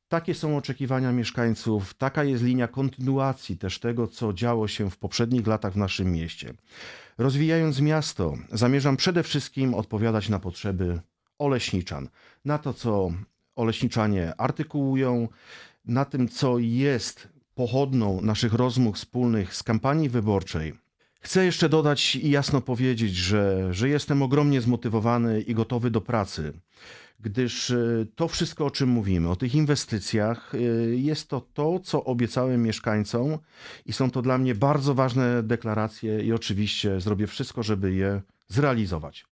Takie są oczekiwania mieszkańców, taka jest linia kontynuacji też tego, co działo się w poprzednich latach w naszym mieście. Rozwijając miasto, zamierzam przede wszystkim odpowiadać na potrzeby oleśniczan, na to, co oleśniczanie artykułują, na tym, co jest pochodną naszych rozmów wspólnych z kampanii wyborczej. Chcę jeszcze dodać i jasno powiedzieć, że jestem ogromnie zmotywowany i gotowy do pracy, gdyż to wszystko, o czym mówimy, o tych inwestycjach, jest to to, co obiecałem mieszkańcom i są to dla mnie bardzo ważne deklaracje i oczywiście zrobię wszystko, żeby je zrealizować.